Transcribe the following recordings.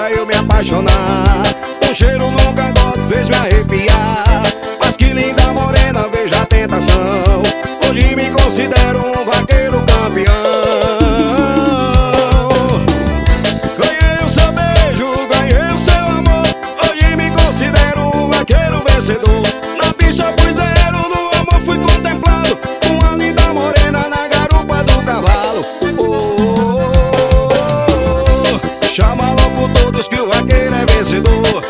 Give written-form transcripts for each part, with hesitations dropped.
pra eu me apaixonar. Um cheiro no cangote fez me arrepiar. Mas que linda morena, veja a tentação. Hoje me considero um vaqueiro campeão. Ganhei o seu beijo, ganhei o seu amor. Hoje me considero um vaqueiro vencedor. Na bicha fui zero, no amor fui contemplado. Uma linda morena na garupa do cavalo. Chama logo todos que o vaqueiro é vencedor.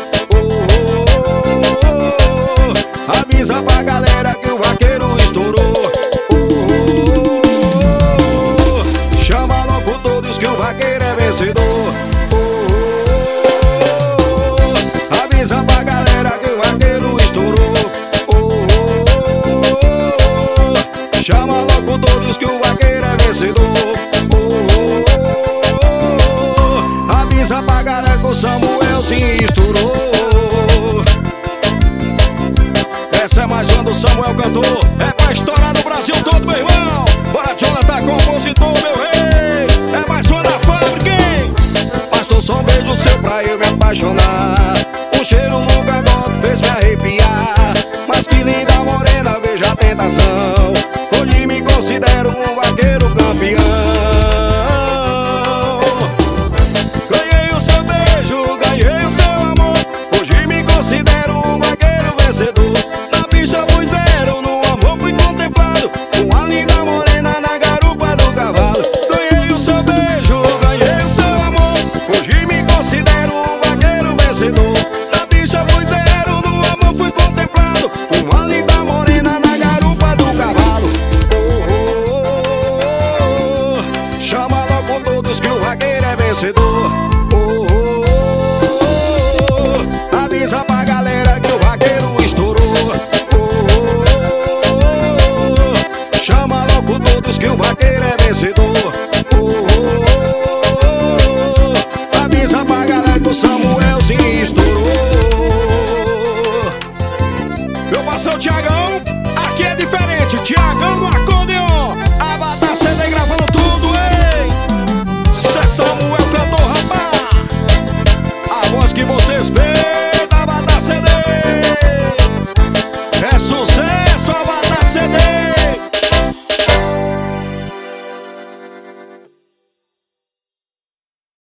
Avisa pra galera que o vaqueiro estourou. Chama logo todos que o vaqueiro é vencedor. Avisa pra galera que o vaqueiro estourou. Chama logo todos que o vaqueiro é vencedor. Avisa pra galera que o Samuel se estourou. Essa é mais uma do Samuel cantor. É pra estourar no Brasil todo, meu irmão. Bora, Jonathan, compositor, meu rei. É mais uma da fábrica, hein? Bastou só um beijo seu pra eu me apaixonar. Um cheiro no cangote fez me arrepiar. Mas que linda morena, veja a tentação. Hoje me considero um vaqueiro campeão. Ganhei o seu beijo, ganhei o seu amor. Hoje me considero um vaqueiro vencedor. Na bicha fui zero, no amor fui contemplado. Uma linda morena na garupa do cavalo. Ganhei o seu beijo, ganhei o seu amor. Hoje me considero um vaqueiro vencedor. Na bicha fui zero, no amor fui contemplado. Uma linda morena na garupa do cavalo. Chama logo todos que o vaqueiro é vencedor. Avisa pra galera que o vaqueiro estourou. Chama logo todos que o vaqueiro é vencedor.